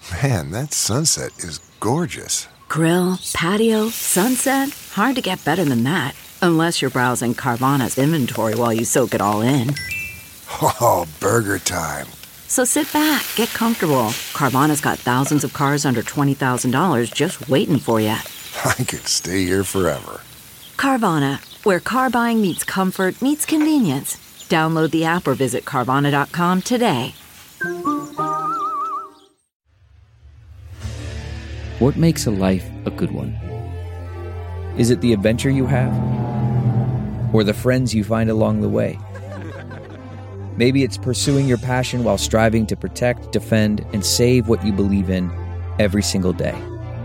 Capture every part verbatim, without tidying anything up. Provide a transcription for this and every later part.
Man, that sunset is gorgeous. Grill, patio, sunset. Hard to get better than that. Unless you're browsing Carvana's inventory while you soak it all in. Oh, burger time. So sit back, get comfortable. Carvana's got thousands of cars under twenty thousand dollars just waiting for you. I could stay here forever. Carvana, where car buying meets comfort, meets convenience. Download the app or visit Carvana dot com today. What makes a life a good one? Is it the adventure you have? Or the friends you find along the way? Maybe it's pursuing your passion while striving to protect, defend, and save what you believe in every single day.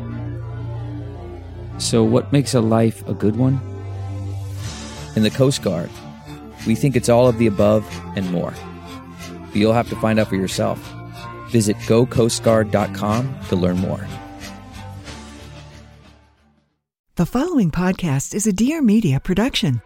So what makes a life a good one? In the Coast Guard, we think it's all of the above and more. But you'll have to find out for yourself. Visit go coast guard dot com to learn more. The following podcast is a Dear Media production.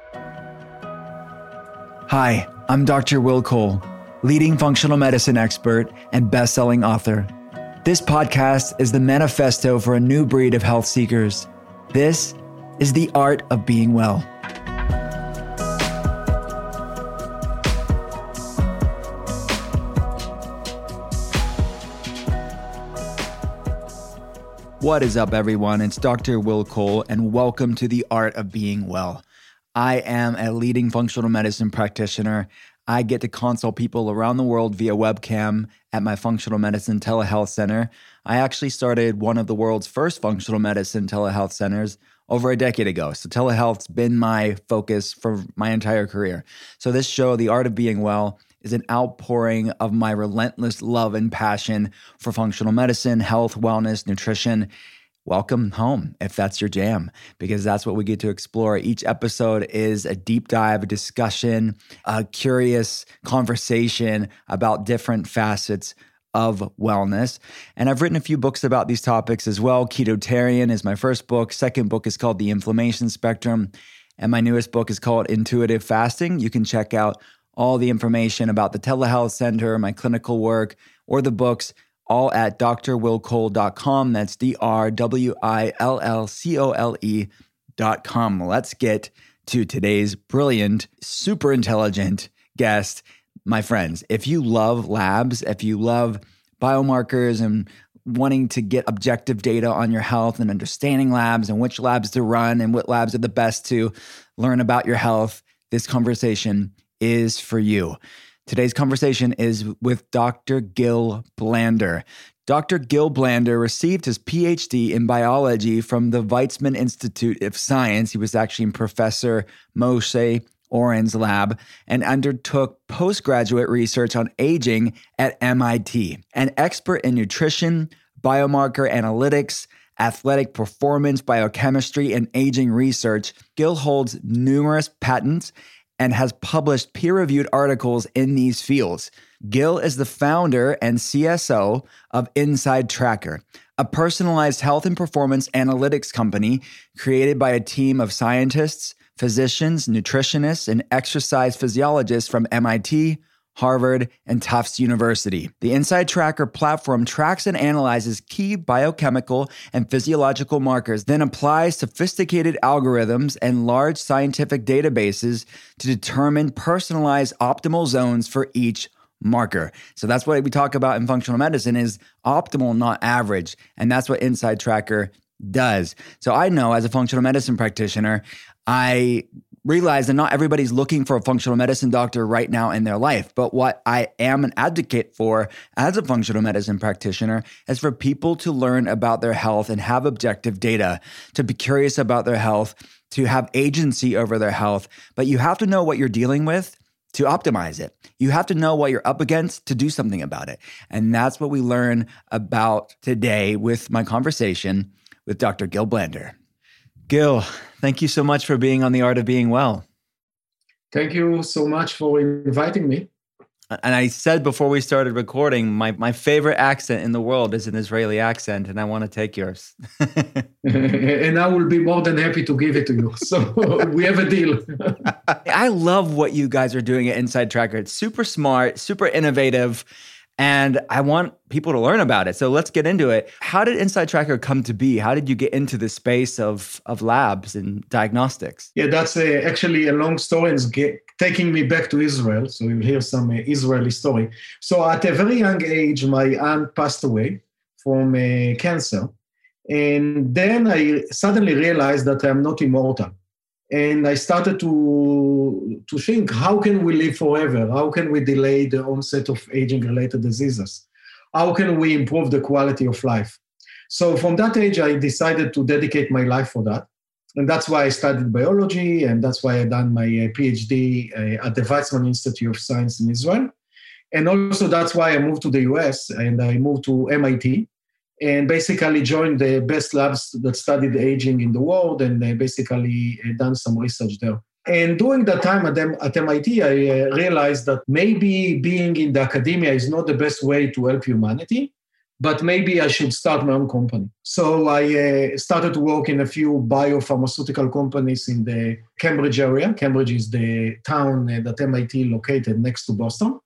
Hi, I'm Doctor Will Cole, leading functional medicine expert and best-selling author. This podcast is the manifesto for a new breed of health seekers. This is the art of being well. What is up, everyone? It's Doctor Will Cole, and welcome to the Art of Being Well. I am a leading functional medicine practitioner. I get to consult people around the world via webcam at my functional medicine telehealth center. I actually started one of the world's first functional medicine telehealth centers over a decade ago. So telehealth's been my focus for my entire career. So this show, The Art of Being Well, is an outpouring of my relentless love and passion for functional medicine, health, wellness, nutrition. Welcome home if that's your jam, because that's what we get to explore. Each episode is a deep dive, a discussion, a curious conversation about different facets of wellness. And I've written a few books about these topics as well. Ketotarian is my first book. Second book is called The Inflammation Spectrum. And my newest book is called Intuitive Fasting. You can check out all the information about the telehealth center, my clinical work, or the books all at D R will cole dot com. That's D R W I L L C O L E dot com. Let's get to today's brilliant, super intelligent guest. My friends, if you love labs, if you love biomarkers and wanting to get objective data on your health and understanding labs and which labs to run and what labs are the best to learn about your health, this conversation is for you. Today's conversation is with Doctor Gil Blander. Doctor Gil Blander received his P H D in biology from the Weizmann Institute of Science. He was actually in Professor Moshe Oren's lab and undertook postgraduate research on aging at M I T. An expert in nutrition, biomarker analytics, athletic performance, biochemistry, and aging research, Gil holds numerous patents and has published peer-reviewed articles in these fields. Gil is the founder and C S O of Inside Tracker, a personalized health and performance analytics company created by a team of scientists, physicians, nutritionists, and exercise physiologists from M I T, Harvard, and Tufts University. The Inside Tracker platform tracks and analyzes key biochemical and physiological markers, then applies sophisticated algorithms and large scientific databases to determine personalized optimal zones for each marker. So that's what we talk about in functional medicine is optimal, not average. And that's what Inside Tracker does. So I know as a functional medicine practitioner, I realize that not everybody's looking for a functional medicine doctor right now in their life. But what I am an advocate for as a functional medicine practitioner is for people to learn about their health and have objective data, to be curious about their health, to have agency over their health. But you have to know what you're dealing with to optimize it. You have to know what you're up against to do something about it. And that's what we learn about today with my conversation with Doctor Gil Blander. Gil, thank you so much for being on The Art of Being Well. Thank you so much for inviting me. And I said before we started recording, my, my favorite accent in the world is an Israeli accent, and I want to take yours. And I will be more than happy to give it to you. So we have a deal. I love what you guys are doing at Inside Tracker. It's super smart, super innovative. And I want people to learn about it. So let's get into it. How did InsideTracker come to be? How did you get into the space of, of labs and diagnostics? Yeah, that's uh, actually a long story. It's get, taking me back to Israel. So you'll hear some uh, Israeli story. So at a very young age, my aunt passed away from uh, cancer. And then I suddenly realized that I'm not immortal. And I started to, to think, how can we live forever? How can we delay the onset of aging-related diseases? How can we improve the quality of life? So from that age, I decided to dedicate my life for that. And that's why I studied biology, and that's why I done my uh, PhD uh, at the Weizmann Institute of Science in Israel. And also that's why I moved to the U S, and I moved to M I T, and basically joined the best labs that studied aging in the world, and uh, basically uh, done some research there. And during that time at, M- at M I T, I uh, realized that maybe being in the academia is not the best way to help humanity, but maybe I should start my own company. So I uh, started to work in a few biopharmaceutical companies in the Cambridge area. Cambridge is the town uh, that M I T located next to Boston.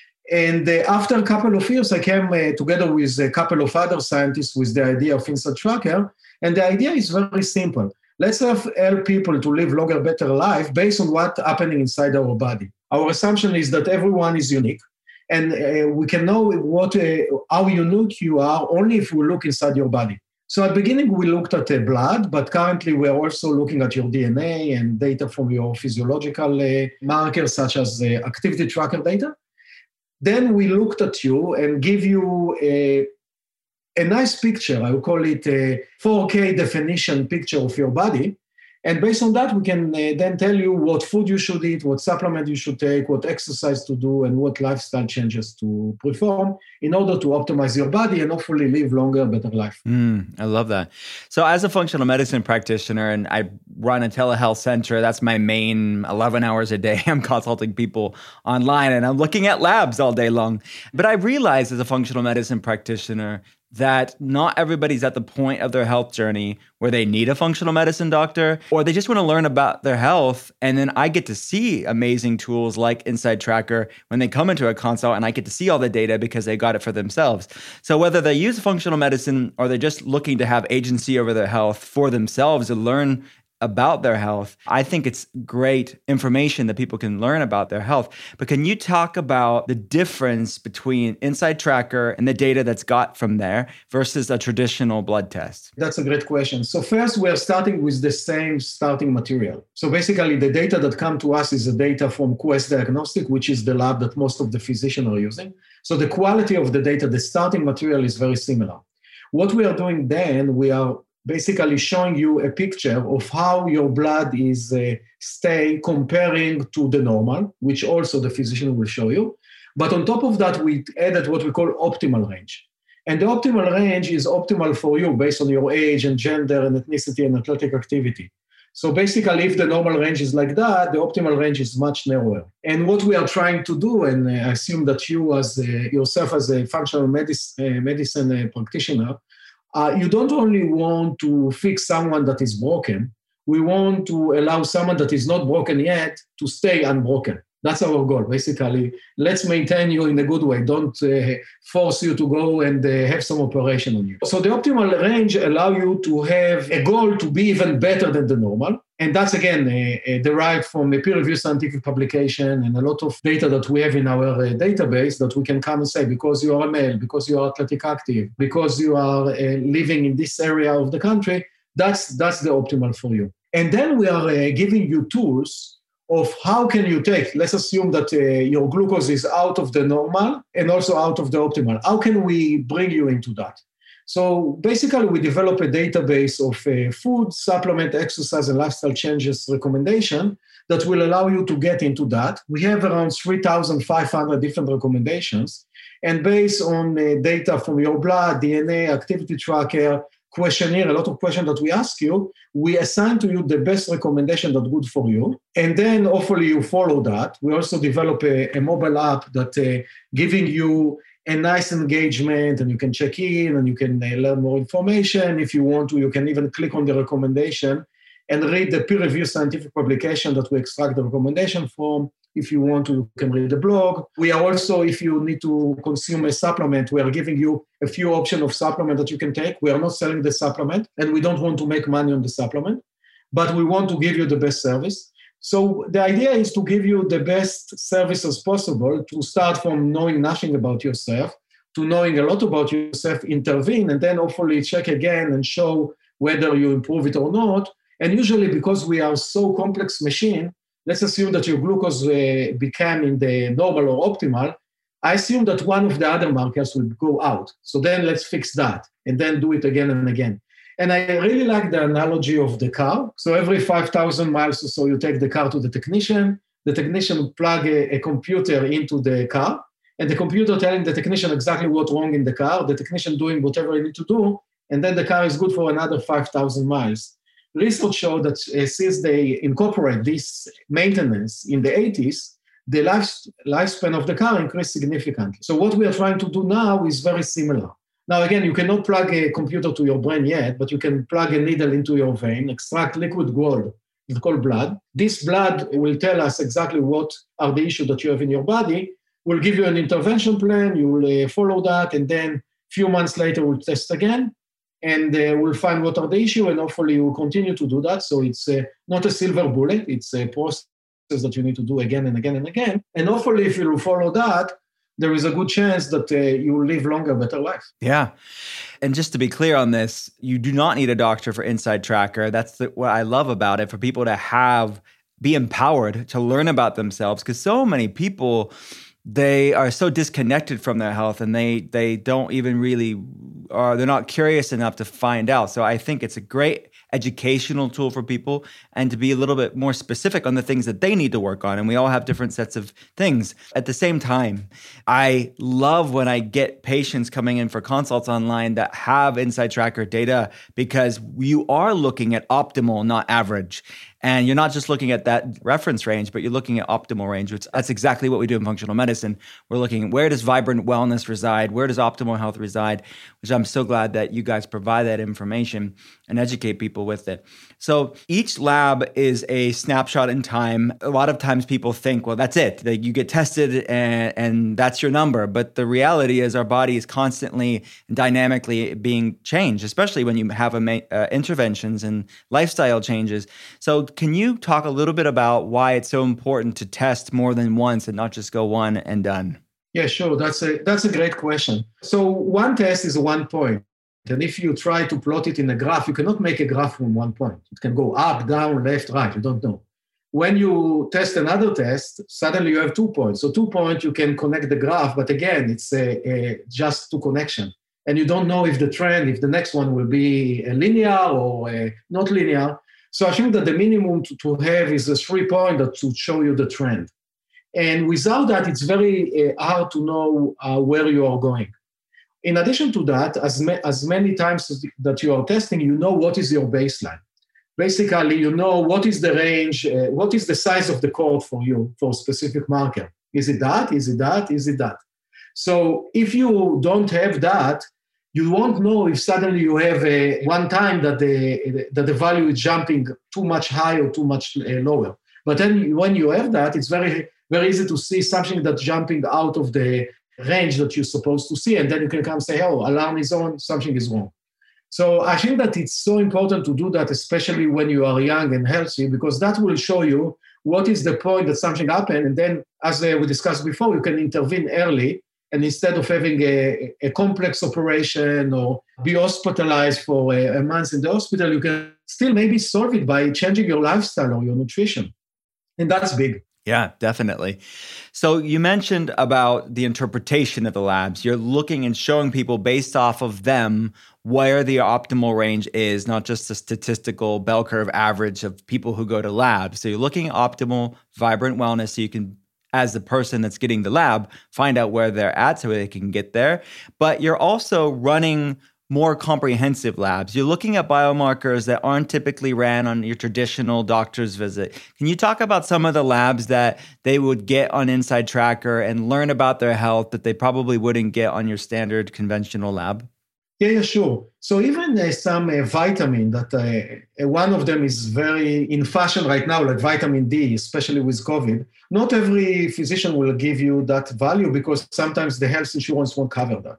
And uh, after a couple of years, I came uh, together with a couple of other scientists with the idea of InsideTracker. And the idea is very simple. Let's have, help people to live longer, better life based on what's happening inside our body. Our assumption is that everyone is unique. And uh, we can know what, uh, how unique you are only if we look inside your body. So at the beginning, we looked at uh, blood, but currently we're also looking at your D N A and data from your physiological uh, markers, such as uh, activity tracker data. Then we looked at you and give you a, a nice picture. I would call it a four K definition picture of your body. And based on that, we can uh, then tell you what food you should eat, what supplement you should take, what exercise to do, and what lifestyle changes to perform in order to optimize your body and hopefully live longer, better life. Mm, I love that. So as a functional medicine practitioner, and I run a telehealth center, that's my main eleven hours a day. I'm consulting people online and I'm looking at labs all day long. But I realized as a functional medicine practitioner that not everybody's at the point of their health journey where they need a functional medicine doctor, or they just want to learn about their health. And then I get to see amazing tools like InsideTracker when they come into a consult, and I get to see all the data because they got it for themselves. So whether they use functional medicine or they're just looking to have agency over their health for themselves and learn about their health, I think it's great information that people can learn about their health. But can you talk about the difference between InsideTracker and the data that's got from there versus a traditional blood test? That's a great question. So first, we're starting with the same starting material. So basically, the data that come to us is the data from Quest Diagnostic, which is the lab that most of the physicians are using. So the quality of the data, the starting material is very similar. What we are doing then, we are basically showing you a picture of how your blood is uh, stay comparing to the normal, which also the physician will show you. But on top of that, we added what we call optimal range. And the optimal range is optimal for you based on your age and gender and ethnicity and athletic activity. So basically, if the normal range is like that, the optimal range is much narrower. And what we are trying to do, and I assume that you as a, yourself as a functional medicine, uh, medicine uh, practitioner, Uh, you don't only want to fix someone that is broken. We want to allow someone that is not broken yet to stay unbroken. That's our goal. Basically, let's maintain you in a good way. Don't uh, force you to go and uh, have some operation on you. So the optimal range allow you to have a goal to be even better than the normal. And that's, again, uh, uh, derived from a peer-reviewed scientific publication and a lot of data that we have in our uh, database that we can come and say, because you are a male, because you are athletic active, because you are uh, living in this area of the country, that's, that's the optimal for you. And then we are uh, giving you tools of how can you take, let's assume that uh, your glucose is out of the normal and also out of the optimal. How can we bring you into that? So basically, we develop a database of uh, food, supplement, exercise, and lifestyle changes recommendation that will allow you to get into that. We have around three thousand five hundred different recommendations. And based on uh, data from your blood, D N A, activity tracker, questionnaire, a lot of questions that we ask you, we assign to you the best recommendation that's good for you. And then hopefully you follow that. We also develop a, a mobile app that uh, giving you a nice engagement, and you can check in and you can uh, learn more information. If you want to, you can even click on the recommendation and read the peer-reviewed scientific publication that we extract the recommendation from. If you want to, you can read the blog. We are also, if you need to consume a supplement, we are giving you a few options of supplement that you can take. We are not selling the supplement, and we don't want to make money on the supplement, but we want to give you the best service. So the idea is to give you the best service as possible, to start from knowing nothing about yourself, to knowing a lot about yourself, intervene, and then hopefully check again and show whether you improve it or not. And usually, because we are so complex machine, let's assume that your glucose uh, became in the normal or optimal. I assume that one of the other markers will go out. So then let's fix that and then do it again and again. And I really like the analogy of the car. So every five thousand miles or so, you take the car to the technician. The technician will plug a, a computer into the car, and the computer telling the technician exactly what's wrong in the car, the technician doing whatever he needs to do, and then the car is good for another five thousand miles. Research showed that uh, since they incorporate this maintenance in the eighties, the life, lifespan of the car increased significantly. So what we are trying to do now is very similar. Now, again, you cannot plug a computer to your brain yet, but you can plug a needle into your vein, extract liquid gold, it's called blood. This blood will tell us exactly what are the issues that you have in your body. We'll give you an intervention plan, you will uh, follow that, and then a few months later, we'll test again. And uh, we'll find what are the issues, and hopefully we'll continue to do that. So it's uh, not a silver bullet, it's a process that you need to do again and again and again. And hopefully if you follow that, there is a good chance that uh, you will live longer, better life. Yeah. And just to be clear on this, you do not need a doctor for Inside Tracker. That's the, what I love about it, for people to have, be empowered to learn about themselves, because so many people, they are so disconnected from their health, and they they don't even really, or they're not curious enough to find out. So I think it's a great educational tool for people, and to be a little bit more specific on the things that they need to work on. And we all have different sets of things. At the same time, I love when I get patients coming in for consults online that have Inside Tracker data, because you are looking at optimal, not average. And you're not just looking at that reference range, but you're looking at optimal range, which that's exactly what we do in functional medicine. We're looking at where does vibrant wellness reside? Where does optimal health reside? Which I'm so glad that you guys provide that information and educate people with it. So each lab is a snapshot in time. A lot of times people think, well, that's it. Like you get tested and, and that's your number. But the reality is our body is constantly and dynamically being changed, especially when you have a, uh, interventions and lifestyle changes. So can you talk a little bit about why it's so important to test more than once and not just go one and done? Yeah, sure. That's a that's a great question. So one test is one point. And if you try to plot it in a graph, you cannot make a graph from one point. It can go up, down, left, right. You don't know. When you test another test, suddenly you have two points. So two points, you can connect the graph. But again, it's a, a just two connection. And you don't know if the trend, if the next one will be a linear or a not linear. So I think that the minimum to, to have is a three point that to show you the trend. And without that, it's very uh, hard to know uh, where you are going. In addition to that, as, ma- as many times as that you are testing, you know what is your baseline. Basically, you know what is the range, uh, what is the size of the chord for you for a specific marker. Is it that? Is it that? Is it that? So if you don't have that, you won't know if suddenly you have a, one time that the, that the value is jumping too much high or too much uh, lower. But then when you have that, it's very, very easy to see something that's jumping out of the range that you're supposed to see. And then you can come say, oh, alarm is on, something is wrong. So I think that it's so important to do that, especially when you are young and healthy, because that will show you what is the point that something happened. And then, as uh, we discussed before, you can intervene early. And instead of having a, a complex operation or be hospitalized for a, a month in the hospital, you can still maybe solve it by changing your lifestyle or your nutrition. And that's big. Yeah, definitely. So you mentioned about the interpretation of the labs. You're looking and showing people based off of them where the optimal range is, not just a statistical bell curve average of people who go to labs. So you're looking at optimal, vibrant wellness so you can, as the person that's getting the lab, find out where they're at so they can get there. But you're also running more comprehensive labs. You're looking at biomarkers that aren't typically ran on your traditional doctor's visit. Can you talk about some of the labs that they would get on Inside Tracker and learn about their health that they probably wouldn't get on your standard conventional lab? Yeah, yeah, sure. So even uh, some uh, vitamin that uh, one of them is very in fashion right now, like vitamin D, especially with COVID. Not every physician will give you that value because sometimes the health insurance won't cover that.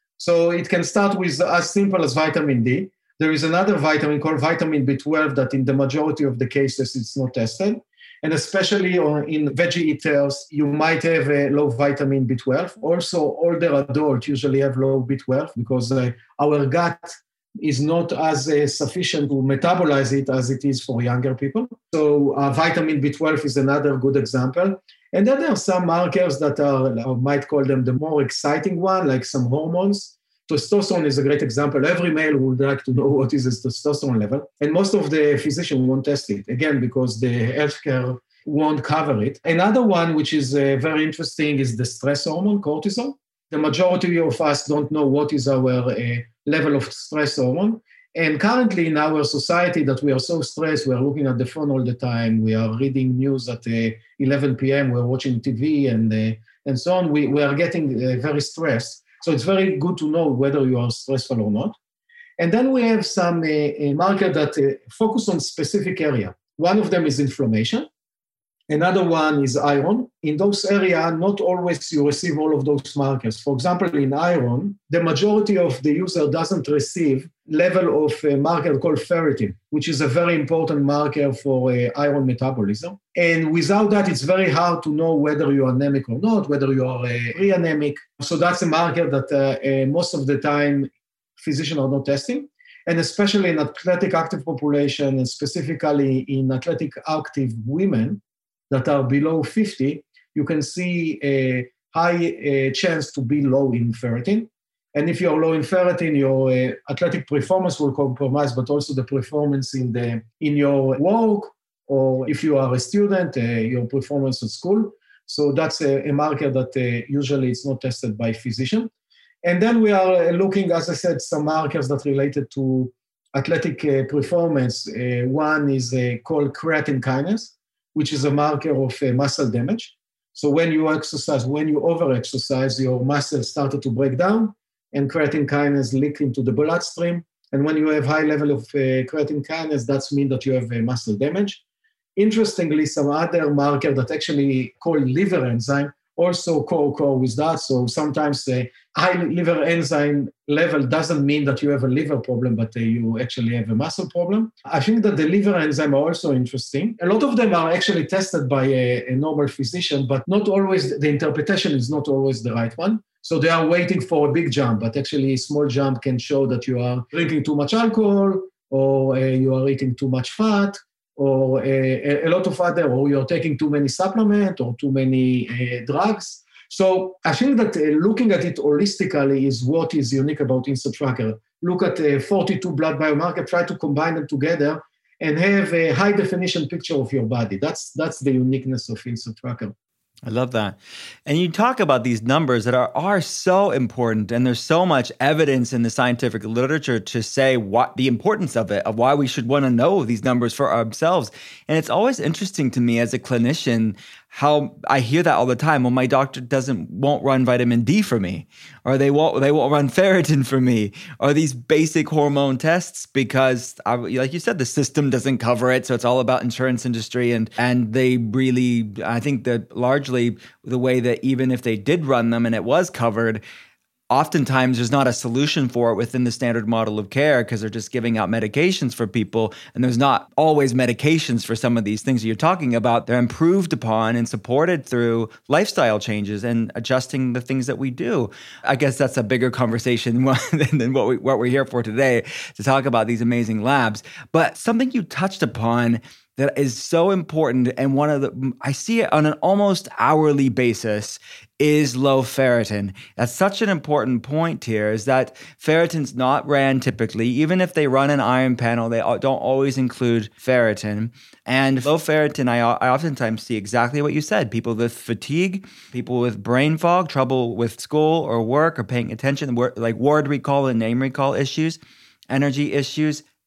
So it can start with as simple as vitamin D. There is another vitamin called vitamin B twelve that in the majority of the cases it's not tested. And especially on, in veggie eaters, you might have a low vitamin B twelve. Also, older adults usually have low B twelve because uh, our gut is not as uh, sufficient to metabolize it as it is for younger people. So uh, vitamin B twelve is another good example. And then there are some markers that are, I might call them the more exciting one, like some hormones. Testosterone is a great example. Every male would like to know what is his testosterone level. And most of the physicians won't test it, again, because the healthcare won't cover it. Another one, which is uh, very interesting, is the stress hormone, cortisol. The majority of us don't know what is our uh, level of stress hormone. And currently in our society that we are so stressed, we are looking at the phone all the time, we are reading news at uh, eleven p.m., we're watching T V and, uh, and so on, we, we are getting uh, very stressed. So it's very good to know whether you are stressful or not. And then we have some uh, markers that uh, focus on specific area. One of them is inflammation. Another one is iron. In those areas, not always you receive all of those markers. For example, in iron, the majority of the user doesn't receive level of a marker called ferritin, which is a very important marker for uh, iron metabolism. And without that, it's very hard to know whether you are anemic or not, whether you are uh, pre-anemic. So that's a marker that uh, uh, most of the time physicians are not testing. And especially in athletic active population, and specifically in athletic active women, that are below fifty, you can see a high uh, chance to be low in ferritin. And if you're low in ferritin, your uh, athletic performance will compromise, but also the performance in the in your work, or if you are a student, uh, your performance at school. So that's a, a marker that uh, usually it's not tested by physician. And then we are looking, as I said, some markers that related to athletic uh, performance. Uh, one is uh, called creatine kinase, which is a marker of uh, muscle damage. So when you exercise, when you over-exercise, your muscles started to break down and creatine kinase leak into the bloodstream. And when you have high level of uh, creatine kinase, that's mean that you have uh, muscle damage. Interestingly, some other marker that actually called liver enzyme also co-occur with that. So sometimes the uh, high liver enzyme level doesn't mean that you have a liver problem, but uh, you actually have a muscle problem. I think that the liver enzyme are also interesting. A lot of them are actually tested by a, a normal physician, but not always, the interpretation is not always the right one. So they are waiting for a big jump, but actually a small jump can show that you are drinking too much alcohol, or uh, you are eating too much fat, or a, a lot of other, or you're taking too many supplements or too many uh, drugs. So I think that uh, looking at it holistically is what is unique about InstaTracker. Look at uh, forty-two blood biomarkers, try to combine them together and have a high definition picture of your body. That's, that's the uniqueness of InstaTracker. I love that. And you talk about these numbers that are, are so important, and there's so much evidence in the scientific literature to say what the importance of it, of why we should want to know these numbers for ourselves. And it's always interesting to me as a clinician how I hear that all the time. Well, my doctor doesn't won't run vitamin D for me, or they won't they won't run ferritin for me, or these basic hormone tests because, I, like you said, the system doesn't cover it. So it's all about insurance industry, and and they really, I think that largely the way that even if they did run them and it was covered, oftentimes there's not a solution for it within the standard model of care because they're just giving out medications for people. And there's not always medications for some of these things that you're talking about. They're improved upon and supported through lifestyle changes and adjusting the things that we do. I guess that's a bigger conversation than what, we, what we're here for today, to talk about these amazing labs. But something you touched upon that is so important, and one of the, I see it on an almost hourly basis, is low ferritin. That's such an important point here, is that ferritin's not ran typically. Even if they run an iron panel, they don't always include ferritin. And low ferritin, I, I oftentimes see exactly what you said. People with fatigue, people with brain fog, trouble with school or work or paying attention, like word recall and name recall issues, energy issues,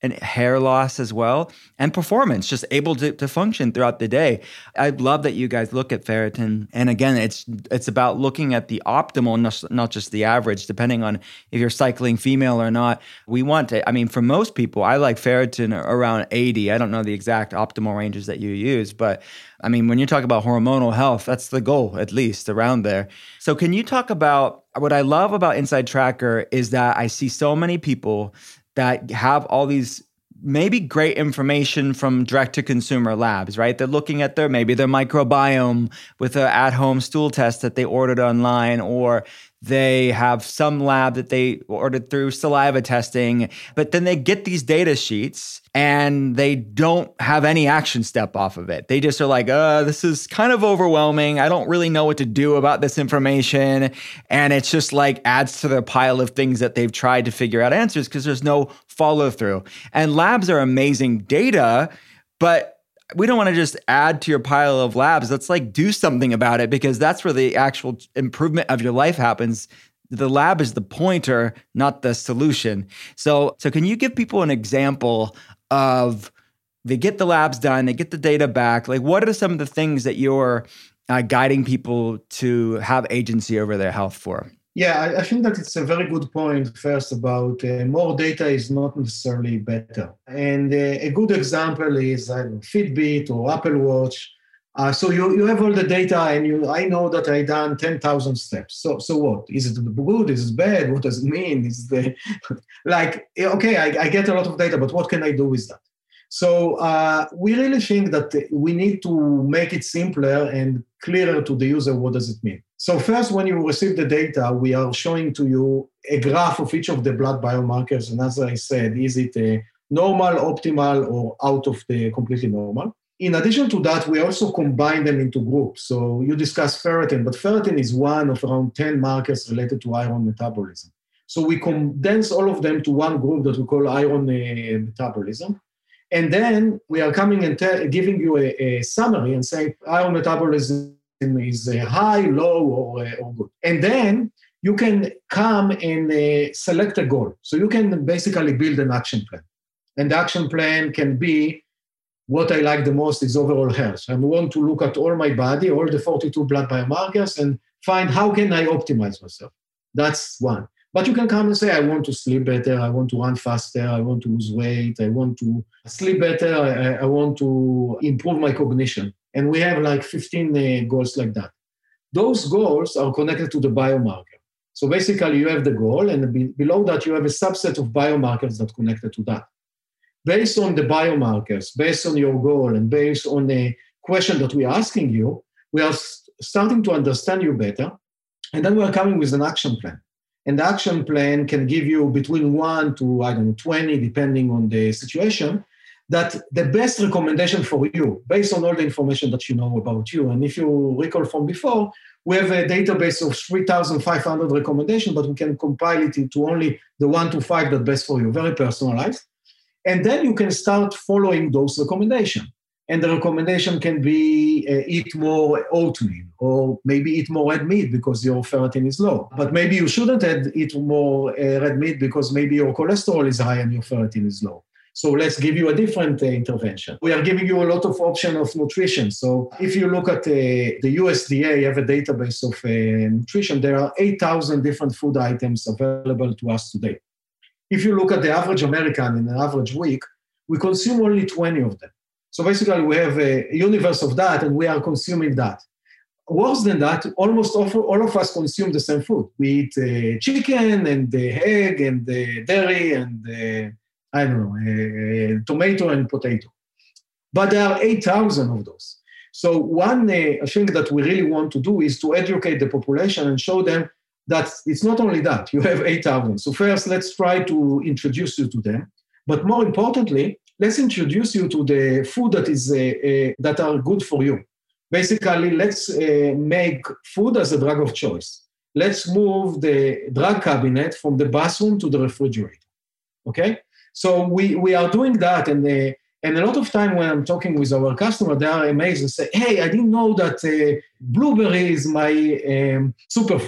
and hair loss as well, and performance, just able to, to function throughout the day. I love that you guys look at ferritin. And again, it's it's about looking at the optimal, not, not just the average, depending on if you're cycling female or not. We want to, I mean, for most people, I like ferritin around eighty. I don't know the exact optimal ranges that you use, but I mean, when you talk about hormonal health, that's the goal, at least around there. So can you talk about, what I love about Inside Tracker is that I see so many people that have all these maybe great information from direct-to-consumer labs, right? They're looking at their, maybe their microbiome with an at-home stool test that they ordered online, or they have some lab that they ordered through saliva testing, but then they get these data sheets and they don't have any action step off of it. They just are like, uh, this is kind of overwhelming. I don't really know what to do about this information. And it's just like adds to their pile of things that they've tried to figure out answers because there's no follow through. And labs are amazing data, but we don't want to just add to your pile of labs. Let's like do something about it, because that's where the actual improvement of your life happens. The lab is the pointer, not the solution. So, so can you give people an example of they get the labs done, they get the data back. Like, what are some of the things that you're uh, guiding people to have agency over their health for? Yeah, I, I think that it's a very good point first about uh, more data is not necessarily better. And uh, a good example is I don't know, Fitbit or Apple Watch. Uh, so you, you have all the data and you I know that I done ten thousand steps. So so what? Is it good? Is it bad? What does it mean? Is the like, okay, I, I get a lot of data, but what can I do with that? So uh, we really think that we need to make it simpler and clearer to the user. What does it mean? So first, when you receive the data, we are showing to you a graph of each of the blood biomarkers. And as I said, is it a normal, optimal, or out of the completely normal? In addition to that, we also combine them into groups. So you discussed ferritin, but ferritin is one of around ten markers related to iron metabolism. So we condense all of them to one group that we call iron uh, metabolism. And then we are coming and te- giving you a, a summary and saying iron metabolism is uh, high, low, or, uh, or good. And then you can come and uh, select a goal. So you can basically build an action plan. And the action plan can be, what I like the most is overall health. I want to look at all my body, all the forty-two blood biomarkers, and find how can I optimize myself. That's one. But you can come and say, I want to sleep better, I want to run faster, I want to lose weight, I want to sleep better, I, I want to improve my cognition. And we have like fifteen uh, goals like that. Those goals are connected to the biomarker. So basically you have the goal, and be, below that you have a subset of biomarkers that are connected to that. Based on the biomarkers, based on your goal, and based on the question that we are asking you, we are st- starting to understand you better. And then we are coming with an action plan. And the action plan can give you between one to, I don't know, twenty, depending on the situation, that the best recommendation for you, based on all the information that you know about you. And if you recall from before, we have a database of three thousand five hundred recommendations, but we can compile it into only the one to five that best for you, very personalized. And then you can start following those recommendations. And the recommendation can be uh, eat more oatmeal, or maybe eat more red meat because your ferritin is low. But maybe you shouldn't add, eat more uh, red meat because maybe your cholesterol is high and your ferritin is low. So let's give you a different uh, intervention. We are giving you a lot of option of nutrition. So if you look at uh, the U S D A, you have a database of uh, nutrition. There are eight thousand different food items available to us today. If you look at the average American in an average week, we consume only twenty of them. So basically, we have a universe of that, and we are consuming that. Worse than that, almost all of us consume the same food. We eat uh, chicken and the egg and the dairy and the, I don't know, uh, tomato and potato. But there are eight thousand of those. So one uh, thing that we really want to do is to educate the population and show them that it's not only that, you have eight thousand. So first, let's try to introduce you to them. But more importantly, let's introduce you to the food that is uh, uh, that are good for you. Basically, let's uh, make food as a drug of choice. Let's move the drug cabinet from the bathroom to the refrigerator. Okay? So we, we are doing that, and uh, and a lot of time when I'm talking with our customer, they are amazed and say, hey, I didn't know that uh, blueberry is my um, superfood.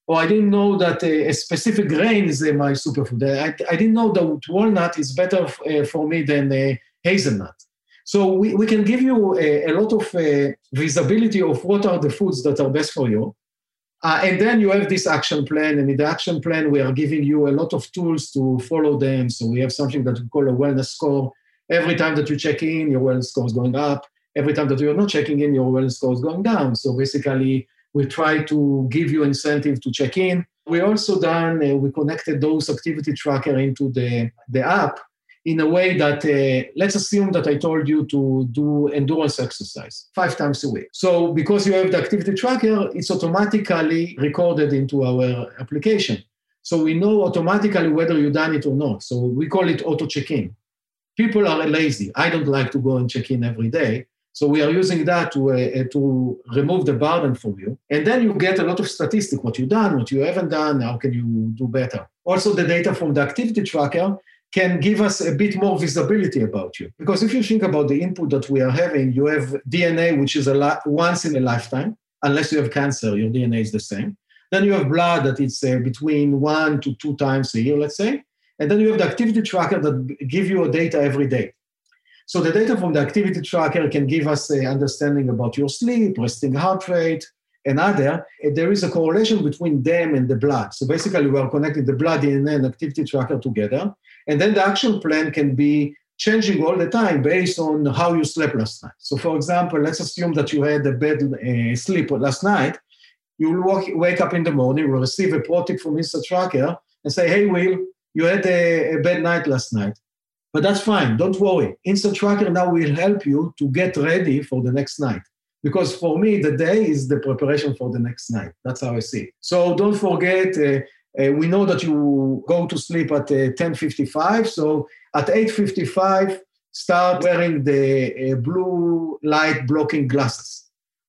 or I didn't know that a, a specific grain is uh, my superfood. I, I didn't know that walnut is better f- uh, for me than uh, hazelnut. So we, we can give you a, a lot of uh, visibility of what are the foods that are best for you. Uh, and then you have this action plan. And in the action plan, we are giving you a lot of tools to follow them. So we have something that we call a wellness score. Every time that you check in, your wellness score is going up. Every time that you're not checking in, your wellness score is going down. So basically, we try to give you incentive to check in. We also done, uh, we connected those activity tracker into the, the app in a way that, uh, let's assume that I told you to do endurance exercise five times a week. So because you have the activity tracker, it's automatically recorded into our application. So we know automatically whether you've done it or not. So we call it auto check-in. People are lazy. I don't like to go and check in every day. So we are using that to, uh, to remove the burden for you. And then you get a lot of statistics, what you've done, what you haven't done, how can you do better. Also, the data from the activity tracker can give us a bit more visibility about you. Because if you think about the input that we are having, you have D N A, which is a la- once in a lifetime. Unless you have cancer, your D N A is the same. Then you have blood that it's uh, between one to two times a year, let's say. And then you have the activity tracker that give you a data every day. So the data from the activity tracker can give us an understanding about your sleep, resting heart rate, and other. There is a correlation between them and the blood. So basically, we are connecting the blood, D N A, and activity tracker together. And then the action plan can be changing all the time based on how you slept last night. So for example, let's assume that you had a bad uh, sleep last night. You will walk, wake up in the morning, will receive a protocol from Insta Tracker and say, hey, Will, you had a, a bad night last night. But that's fine. Don't worry. Insta Tracker now will help you to get ready for the next night. Because for me, the day is the preparation for the next night. That's how I see it. So don't forget, uh, uh, we know that you go to sleep at uh, ten fifty-five. So at eight fifty-five, start wearing the uh, blue light blocking glasses.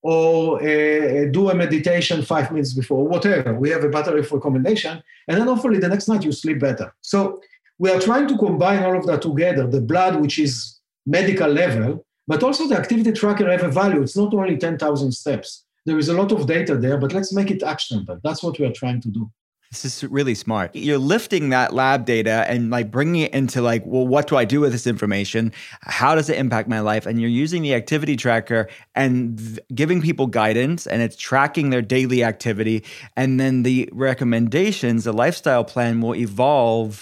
Or uh, do a meditation five minutes before, whatever. We have a battery of recommendation. And then hopefully the next night you sleep better. So we are trying to combine all of that together, the blood, which is medical level, but also the activity tracker have a value. It's not only ten thousand steps. There is a lot of data there, but let's make it actionable. That's what we are trying to do. This is really smart. You're lifting that lab data and like bringing it into like, well, what do I do with this information? How does it impact my life? And you're using the activity tracker and th- giving people guidance, and it's tracking their daily activity. And then the recommendations, the lifestyle plan will evolve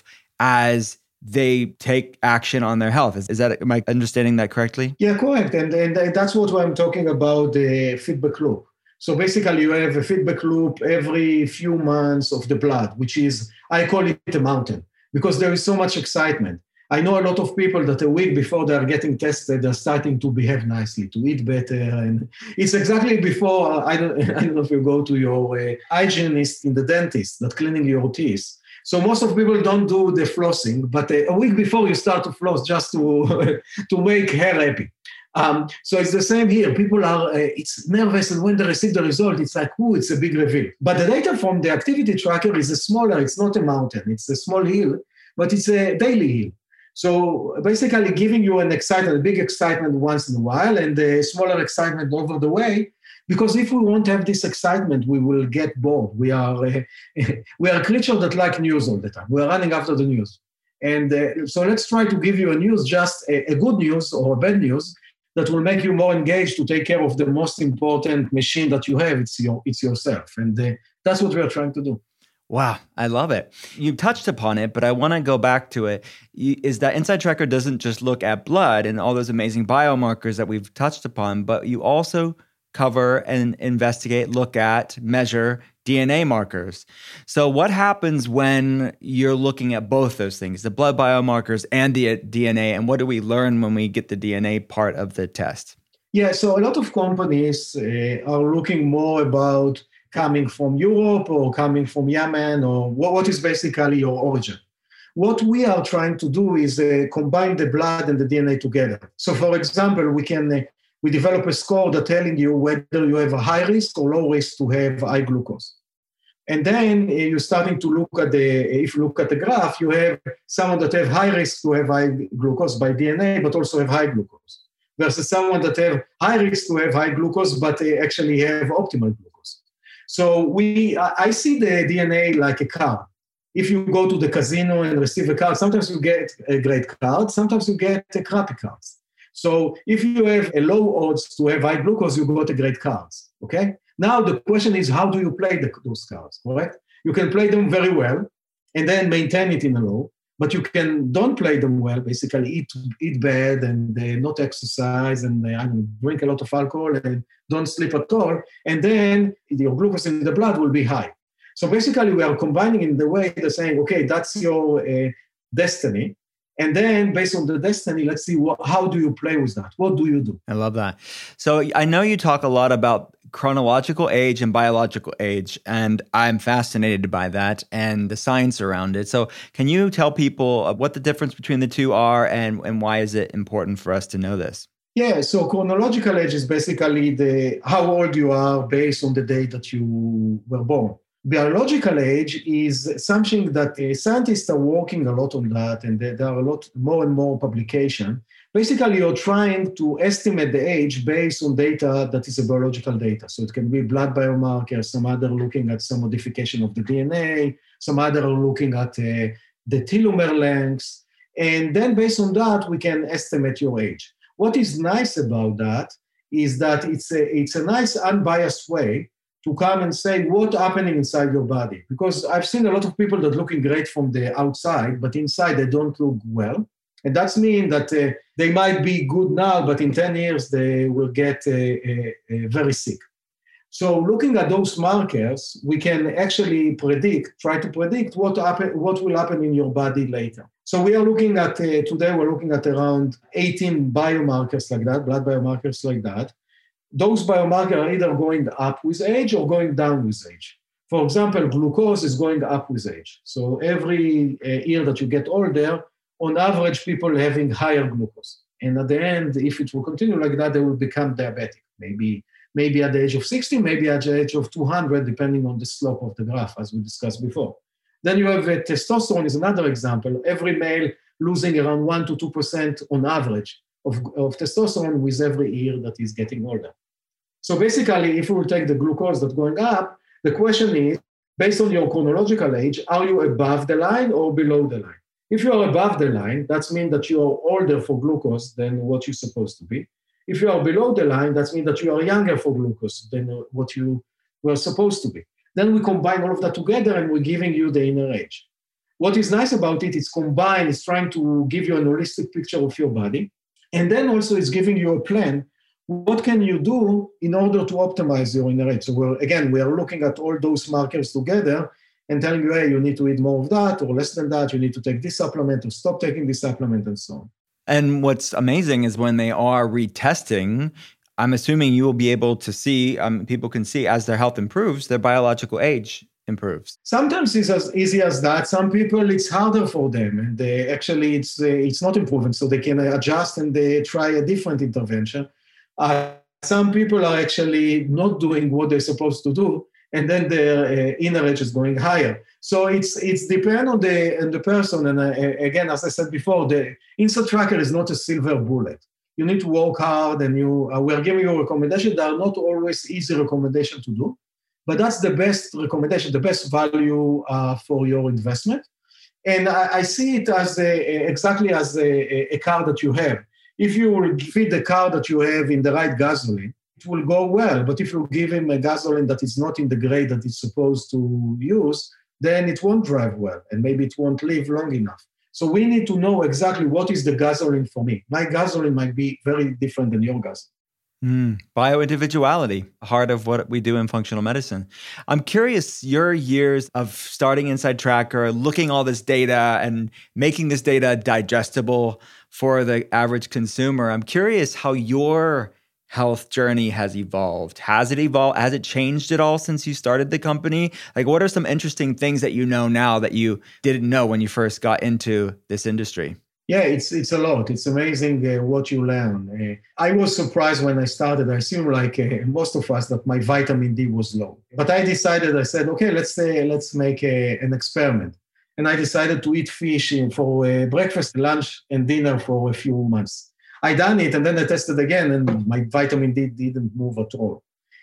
as they take action on their health. Is, is that, am I understanding that correctly? Yeah, correct. And, and that's what I'm talking about, the feedback loop. So basically you have a feedback loop every few months of the blood, which is, I call it a mountain, because there is so much excitement. I know a lot of people that a week before they are getting tested, they're starting to behave nicely, to eat better. And it's exactly before, I don't, I don't know if you go to your uh, hygienist in the dentist that cleaning your teeth. So most of people don't do the flossing, but a, a week before you start to floss just to, to make hair happy. Um, so it's the same here. People are, uh, it's nervous, and when they receive the result, it's like, ooh, it's a big reveal. But the data from the activity tracker is a smaller, it's not a mountain, it's a small hill, but it's a daily hill. So basically giving you an excitement, a big excitement once in a while, and a smaller excitement over the way. Because if we won't have this excitement, we will get bored. We are uh, we are creatures that like news all the time. We are running after the news. And uh, so let's try to give you a news, just a, a good news or a bad news, that will make you more engaged to take care of the most important machine that you have. It's your, it's yourself. And uh, that's what we are trying to do. Wow, I love it. You touched upon it, but I want to go back to it. Is that Inside Tracker doesn't just look at blood and all those amazing biomarkers that we've touched upon, but you also cover and investigate, look at, measure D N A markers. So what happens when you're looking at both those things, the blood biomarkers and the D N A, and what do we learn when we get the D N A part of the test? Yeah, so a lot of companies uh, are looking more about coming from Europe or coming from Yemen, or what, what is basically your origin. What we are trying to do is uh, combine the blood and the D N A together. So for example, we can uh, we develop a score that telling you whether you have a high risk or low risk to have high glucose. And then uh, you're starting to look at the, if you look at the graph, you have someone that have high risk to have high glucose by D N A, but also have high glucose, versus someone that have high risk to have high glucose, but they actually have optimal glucose. So we, I I see the D N A like a card. If you go to the casino and receive a card, sometimes you get a great card, sometimes you get a crappy cards. So if you have a low odds to have high glucose, you got a great cards, okay? Now the question is, how do you play the, those cards, correct? You can play them very well and then maintain it in a low, but you can don't play them well, basically eat eat bad and uh, not exercise and uh, I don't know, drink a lot of alcohol and don't sleep at all, and then your glucose in the blood will be high. So basically we are combining in the way they're saying, okay, that's your uh, destiny. And then based on the destiny, let's see, what, how do you play with that? What do you do? I love that. So I know you talk a lot about chronological age and biological age, and I'm fascinated by that and the science around it. So can you tell people what the difference between the two are and, and why is it important for us to know this? Yeah, so chronological age is basically the how old you are based on the day that you were born. Biological age is something that uh, scientists are working a lot on that, and there, there are a lot more and more publication. Basically, you're trying to estimate the age based on data that is a biological data. So it can be blood biomarkers, some other looking at some modification of the D N A, some other are looking at uh, the telomere lengths. And then based on that, we can estimate your age. What is nice about that is that it's a, it's a nice unbiased way to come and say what's happening inside your body. Because I've seen a lot of people that looking great from the outside, but inside they don't look well. And that's mean that uh, they might be good now, but in ten years they will get uh, uh, uh, very sick. So looking at those markers, we can actually predict, try to predict what happen, what will happen in your body later. So we are looking at, uh, today we're looking at around eighteen biomarkers like that, blood biomarkers like that. Those biomarkers are either going up with age or going down with age. For example, glucose is going up with age. So every uh, year that you get older, on average, people having higher glucose. And at the end, if it will continue like that, they will become diabetic. Maybe, maybe at the age of sixty, maybe at the age of two hundred, depending on the slope of the graph, as we discussed before. Then you have uh, testosterone is another example. Every male losing around one to two percent on average of, of testosterone with every year that he's getting older. So basically, if we will take the glucose that's going up, the question is, based on your chronological age, are you above the line or below the line? If you are above the line, that means that you are older for glucose than what you're supposed to be. If you are below the line, that means that you are younger for glucose than what you were supposed to be. Then we combine all of that together and we're giving you the inner age. What is nice about it, it's combined, it's trying to give you a holistic picture of your body. And then also it's giving you a plan. What can you do in order to optimize your inner age? So we're, again, we are looking at all those markers together and telling you, hey, you need to eat more of that or less than that. You need to take this supplement or stop taking this supplement and so on. And what's amazing is when they are retesting, I'm assuming you will be able to see, um, people can see as their health improves, their biological age improves. Sometimes it's as easy as that. Some people, it's harder for them. And they actually, it's uh, it's not improving. So they can adjust and they try a different intervention. Uh, some people are actually not doing what they're supposed to do, and then their uh, inner age is going higher. So it's it's depend on the on the person. And uh, again, as I said before, the Instant Tracker is not a silver bullet. You need to work hard, and you uh, we are giving you recommendations that are not always easy recommendation to do, but that's the best recommendation, the best value uh, for your investment. And I, I see it as a, exactly as a, a car that you have. If you will feed the car that you have in the right gasoline, it will go well. But if you give him a gasoline that is not in the grade that it's supposed to use, then it won't drive well, and maybe it won't live long enough. So we need to know exactly what is the gasoline for me. My gasoline might be very different than your gasoline. Mm, bioindividuality, heart of what we do in functional medicine. I'm curious, your years of starting Inside Tracker, looking all this data and making this data digestible for the average consumer. I'm curious how your health journey has evolved. Has it evolved? Has it changed at all since you started the company? Like, what are some interesting things that you know now that you didn't know when you first got into this industry? Yeah, it's it's a lot. It's amazing uh, what you learn. Uh, I was surprised when I started. I assume, like uh, most of us, that my vitamin D was low. But I decided, I said, okay, let's say, let's make a, an experiment. And I decided to eat fish for uh, breakfast, lunch, and dinner for a few months. I done it, and then I tested again, and my vitamin D didn't move at all.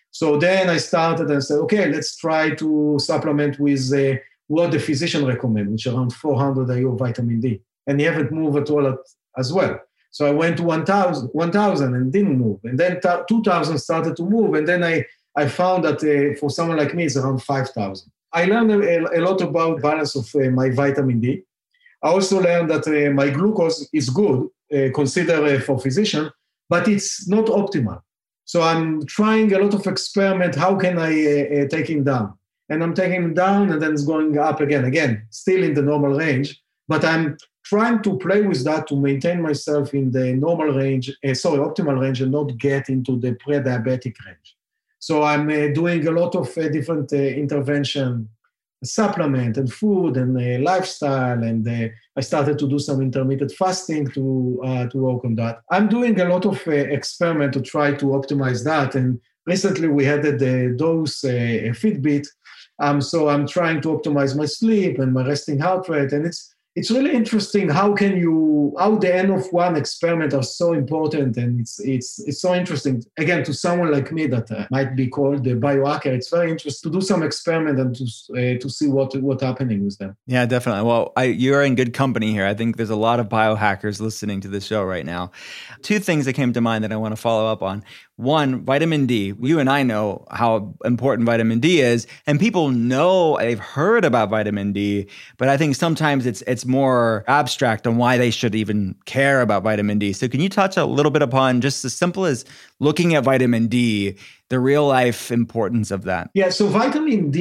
So then I started and said, okay, let's try to supplement with uh, what the physician recommend, which is around four hundred I U of vitamin D. And he haven't moved at all at, as well. So I went to one thousand, one thousand and didn't move. And then two thousand started to move. And then I, I found that uh, for someone like me, it's around five thousand. I learned a, a lot about balance of uh, my vitamin D. I also learned that uh, my glucose is good, uh, consider uh, for physician, but it's not optimal. So I'm trying a lot of experiment. How can I uh, uh, take him down? And I'm taking him down and then it's going up again, again, still in the normal range. But I'm trying to play with that to maintain myself in the normal range, uh, sorry, optimal range, and not get into the pre-diabetic range. So I'm uh, doing a lot of uh, different uh, intervention, supplement and food and uh, lifestyle. And uh, I started to do some intermittent fasting to, uh, to work on that. I'm doing a lot of uh, experiment to try to optimize that. And recently we had the dose uh, Fitbit. Um, so I'm trying to optimize my sleep and my resting heart rate. And it's it's really interesting how can you, how the end of one experiment are so important. And it's it's it's so interesting. Again, to someone like me that uh, might be called the biohacker, it's very interesting to do some experiment and to uh, to see what what's happening with them. Yeah, definitely. Well, I, you're in good company here. I think there's a lot of biohackers listening to the show right now. Two things that came to mind that I want to follow up on. One, vitamin D. You and I know how important vitamin D is, and people know they've heard about vitamin D, but I think sometimes it's it's more abstract on why they should even care about vitamin D. So can you touch a little bit upon just as simple as looking at vitamin D, the real life importance of that? Yeah, so vitamin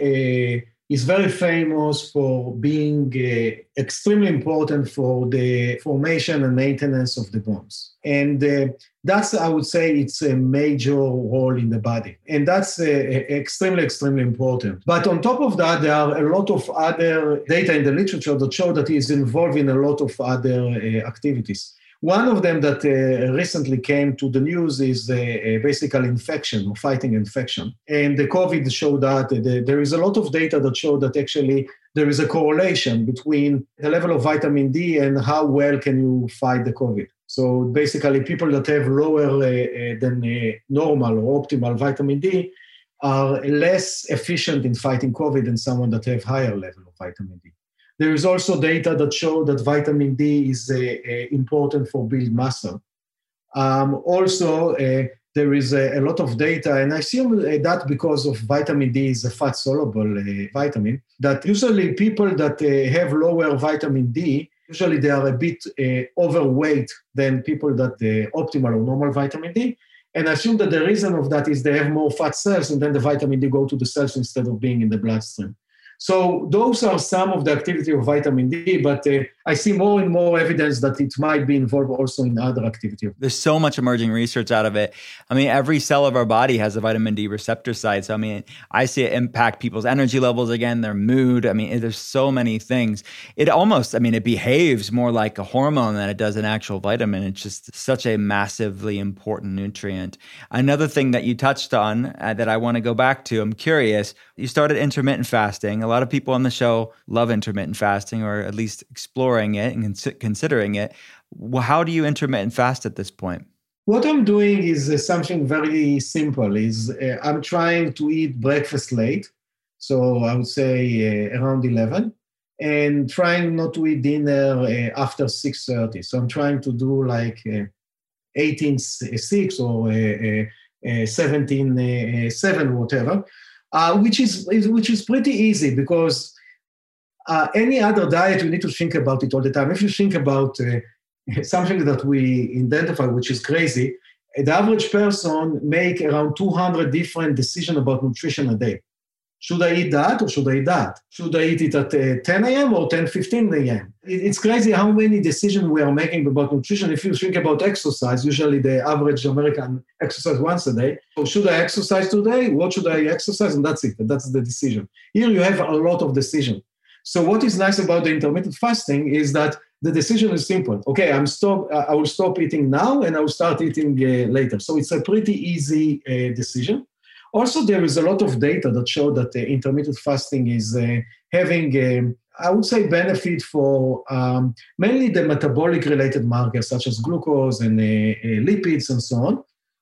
D uh, is very famous for being uh, extremely important for the formation and maintenance of the bones. And uh, that's, I would say, it's a major role in the body. And that's uh, extremely, extremely important. But on top of that, there are a lot of other data in the literature that show that he's involved in a lot of other uh, activities. One of them that uh, recently came to the news is uh, basically infection, or fighting infection. And the COVID showed that uh, there is a lot of data that show that actually there is a correlation between the level of vitamin D and how well can you fight the COVID. So basically people that have lower uh, uh, than uh, normal or optimal vitamin D are less efficient in fighting COVID than someone that have higher level of vitamin D. There is also data that show that vitamin D is uh, uh, important for build muscle. Um, also, uh, there is a, a lot of data, and I assume uh, that because of vitamin D is a fat-soluble uh, vitamin, that usually people that uh, have lower vitamin D, usually they are a bit uh, overweight than people that uh, optimal or normal vitamin D. And I assume that the reason of that is they have more fat cells, and then the vitamin D go to the cells instead of being in the bloodstream. So those are some of the activity of vitamin D, but uh, I see more and more evidence that it might be involved also in other activity. There's so much emerging research out of it. I mean, every cell of our body has a vitamin D receptor site. So, I mean, I see it impact people's energy levels again, their mood. I mean, there's so many things. It almost, I mean, it behaves more like a hormone than it does an actual vitamin. It's just such a massively important nutrient. Another thing that you touched on uh, that I want to go back to, I'm curious, you started intermittent fasting. A lot of people on the show love intermittent fasting, or at least exploring it and cons- considering it. Well, how do you intermittent fast at this point? What I'm doing is uh, something very simple. Is uh, I'm trying to eat breakfast late, so I would say uh, around eleven, and trying not to eat dinner uh, after six thirty. So I'm trying to do like uh, eighteen six or uh, uh, seventeen seven, whatever. Uh, which is, is which is pretty easy because uh, any other diet, you need to think about it all the time. If you think about uh, something that we identify, which is crazy, the average person make around two hundred different decisions about nutrition a day. Should I eat that or should I eat that? Should I eat it at uh, ten a.m. or ten fifteen a.m.? It, it's crazy how many decisions we are making about nutrition. If you think about exercise, usually the average American exercise once a day. So should I exercise today? What should I exercise? And that's it. That's the decision. Here you have a lot of decision. So what is nice about the intermittent fasting is that the decision is simple. Okay, I'm stop. Uh, I will stop eating now and I will start eating uh, later. So it's a pretty easy uh, decision. Also, there is a lot of data that show that uh, intermittent fasting is uh, having, um, I would say, benefit for um, mainly the metabolic-related markers such as glucose and uh, uh, lipids and so on.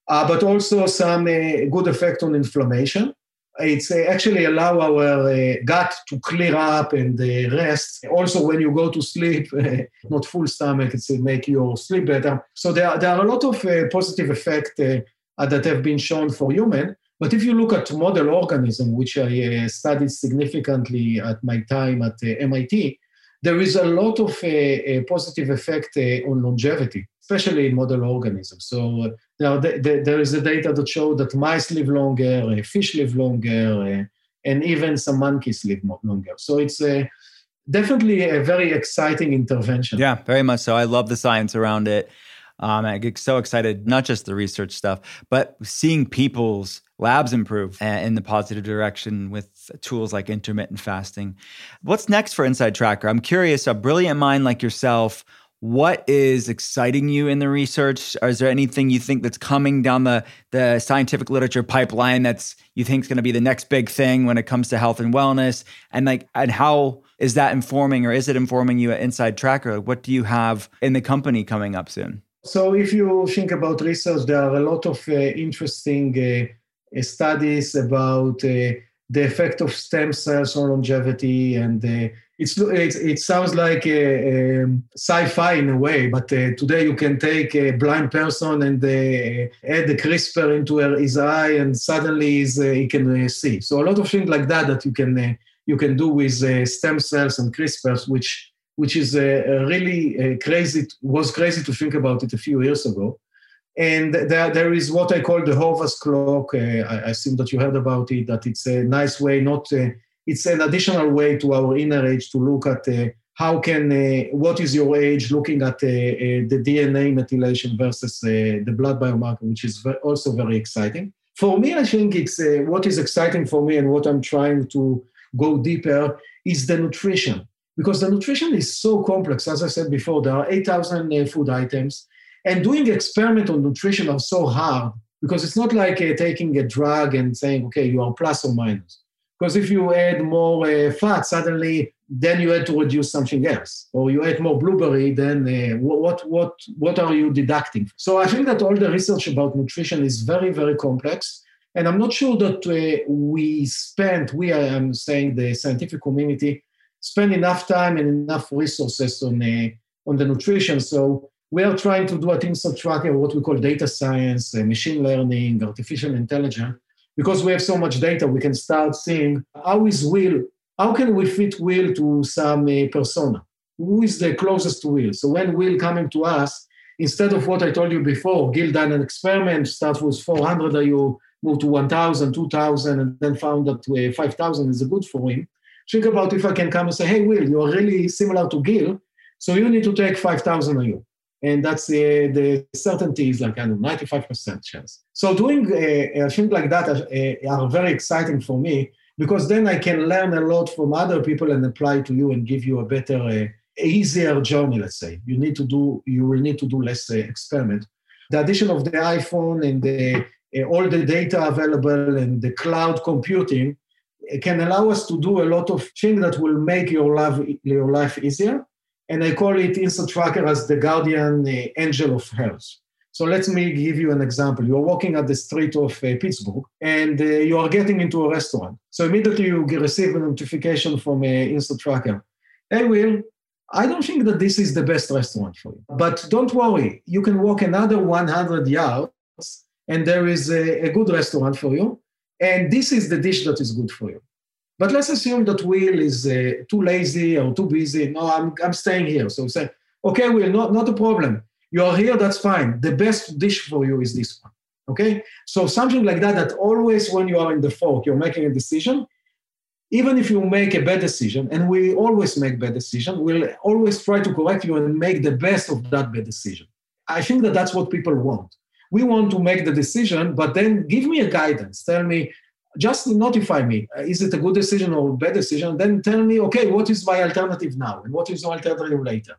uh, but also some uh, good effect on inflammation. It's uh, actually allow our uh, gut to clear up and uh, rest. Also, when you go to sleep, uh, not full stomach, it's uh, make your sleep better. So there are, there are a lot of uh, positive effects uh, that have been shown for human. But if you look at model organism, which I uh, studied significantly at my time at uh, M I T, there is a lot of uh, a positive effect uh, on longevity, especially in model organisms. So uh, there, are the, there is a data that show that mice live longer, uh, fish live longer, uh, and even some monkeys live longer. So it's uh, definitely a very exciting intervention. Yeah, very much so. I love the science around it. Um, I get so excited, not just the research stuff, but seeing people's labs improve in the positive direction with tools like intermittent fasting. What's next for Inside Tracker? I'm curious, a brilliant mind like yourself, what is exciting you in the research? Or is there anything you think that's coming down the, the scientific literature pipeline that's you think is going to be the next big thing when it comes to health and wellness? And like, and how is that informing, or is it informing you at Inside Tracker? What do you have in the company coming up soon? So if you think about research, there are a lot of uh, interesting uh, studies about uh, the effect of stem cells on longevity. And uh, it's, it, it sounds like a, a sci-fi in a way, but uh, today you can take a blind person and uh, add the CRISPR into his eye, and suddenly he's, uh, he can uh, see. So a lot of things like that that you can, uh, you can do with uh, stem cells and CRISPRs, which which is uh, really uh, crazy, was crazy to think about it a few years ago. And there, there is what I call the Horvath clock. Uh, I, I assume that you heard about it, that it's a nice way, not, uh, it's an additional way to our inner age to look at uh, how can, uh, what is your age, looking at uh, uh, the D N A methylation versus uh, the blood biomarker, which is very, also very exciting. For me, I think it's uh, what is exciting for me and what I'm trying to go deeper is the nutrition. Because the nutrition is so complex. As I said before, there are eight thousand uh, food items. And doing experiment on nutrition are so hard because it's not like uh, taking a drug and saying, okay, you are plus or minus. Because if you add more uh, fat, suddenly, then you had to reduce something else. Or you add more blueberry, then uh, what, what, what are you deducting? So I think that all the research about nutrition is very, very complex. And I'm not sure that uh, we spent, we, I am saying the scientific community, spend enough time and enough resources on uh, on the nutrition. So we are trying to do at Inside Tracker what we call data science, uh, machine learning, artificial intelligence. Because we have so much data, we can start seeing how is Will, how can we fit Will to some uh, persona? Who is the closest to Will? So when Will coming to us, instead of what I told you before, Gil done an experiment, start with four hundred, you move to one thousand, two thousand, and then found that uh, five thousand is good for him. Think about if I can come and say, hey, Will, you are really similar to Gil, so you need to take five thousand a year. And that's uh, the certainty is like, I don't know, ninety-five percent chance. So doing uh, things like that uh, are very exciting for me because then I can learn a lot from other people and apply to you and give you a better, uh, easier journey, let's say. You need to do, you will need to do less uh, experiment. The addition of the iPhone and the, uh, all the data available and the cloud computing can allow us to do a lot of things that will make your life, your life easier. And I call it Inside Tracker as the guardian uh, angel of health. So let me give you an example. You're walking at the street of uh, Pittsburgh and uh, you are getting into a restaurant. So immediately you receive a notification from uh, Inside Tracker. Hey, Will, I don't think that this is the best restaurant for you. But don't worry, you can walk another one hundred yards and there is a, a good restaurant for you. And this is the dish that is good for you. But let's assume that Will is uh, too lazy or too busy. No, I'm I'm staying here. So say, okay, Will, not, not a problem. You are here, that's fine. The best dish for you is this one, okay? So something like that, that always when you are in the fork, you're making a decision, even if you make a bad decision, and we always make bad decisions, we'll always try to correct you and make the best of that bad decision. I think that that's what people want. We want to make the decision, but then give me a guidance. Tell me, just notify me, is it a good decision or a bad decision? Then tell me, okay, what is my alternative now? And what is my alternative later?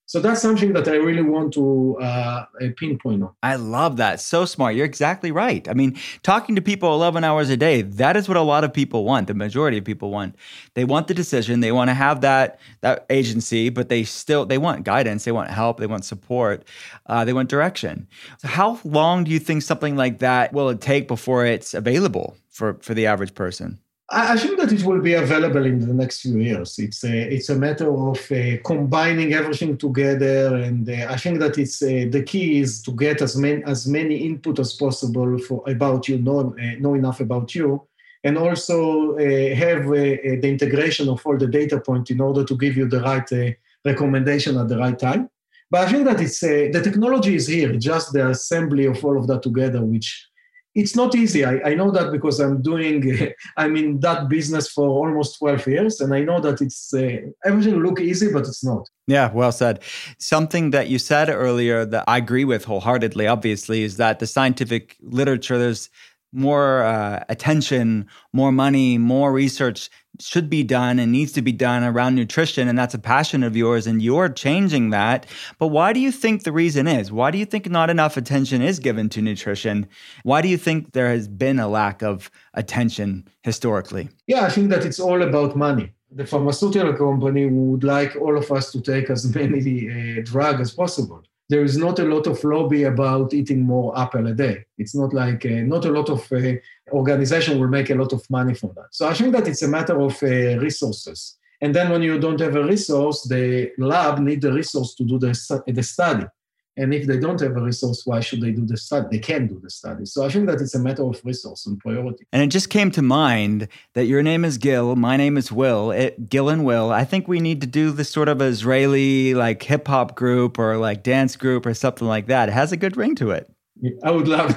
So that's something that I really want to uh, pinpoint on. I love that. So smart. You're exactly right. I mean, talking to people eleven hours a day, that is what a lot of people want. The majority of people want. They want the decision. They want to have that that agency, but they still, they want guidance. They want help. They want support. Uh, they want direction. So how long do you think something like that will it take before it's available for, for the average person? I think that it will be available in the next few years. It's a, it's a matter of uh, combining everything together. And uh, I think that it's uh, the key is to get as many, as many input as possible for about you, know, uh, know enough about you, and also uh, have uh, the integration of all the data points in order to give you the right uh, recommendation at the right time. But I think that it's uh, the technology is here, just the assembly of all of that together, which it's not easy. I, I know that because I'm doing, I'm in that business for almost twelve years, and I know that it's uh, everything look easy, but it's not. Yeah, well said. Something that you said earlier that I agree with wholeheartedly, obviously, is that the scientific literature, there's more uh, attention, more money, more research should be done and needs to be done around nutrition. And that's a passion of yours, and you're changing that. But why do you think the reason is? Why do you think not enough attention is given to nutrition? Why do you think there has been a lack of attention historically? Yeah, I think that it's all about money. The pharmaceutical company would like all of us to take as many uh, drugs as possible. There is not a lot of lobby about eating more apple a day. It's not like, uh, not a lot of uh, organization will make a lot of money from that. So I think that it's a matter of uh, resources. And then when you don't have a resource, the lab need the resource to do the, the study. And if they don't have a resource, why should they do the study? They can do the study. So I think that it's a matter of resource and priority. And it just came to mind that your name is Gil, my name is Will, it, Gil and Will. I think we need to do this sort of Israeli like hip hop group or like dance group or something like that. It has a good ring to it. I would love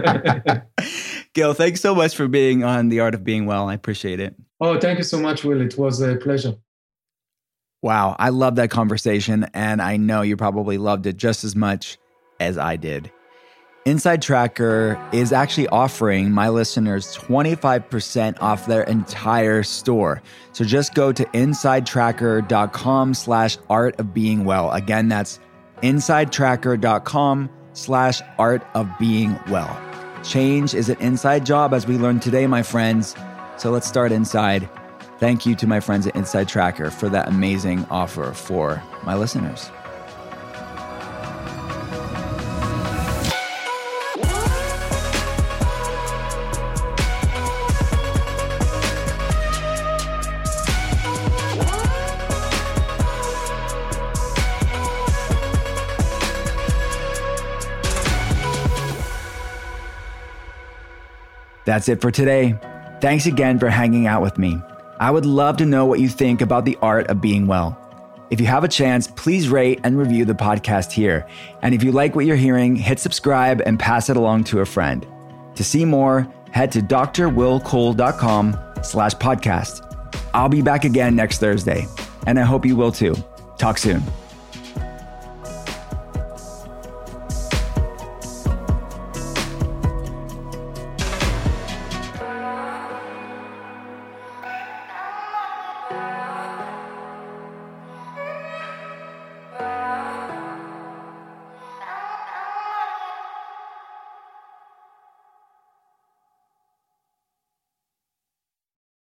to. Gil, thanks so much for being on The Art of Being Well. I appreciate it. Oh, thank you so much, Will. It was a pleasure. Wow, I love that conversation, and I know you probably loved it just as much as I did. Inside Tracker is actually offering my listeners twenty-five percent off their entire store. So just go to insidetracker.com slash art of being well. Again, that's insidetracker.com slash art of being well. Change is an inside job, as we learned today, my friends. So let's start inside. Thank you to my friends at Inside Tracker for that amazing offer for my listeners. That's it for today. Thanks again for hanging out with me. I would love to know what you think about the art of being well. If you have a chance, please rate and review the podcast here. And if you like what you're hearing, hit subscribe and pass it along to a friend. To see more, head to drwillcole.com slash podcast. I'll be back again next Thursday, and I hope you will too. Talk soon.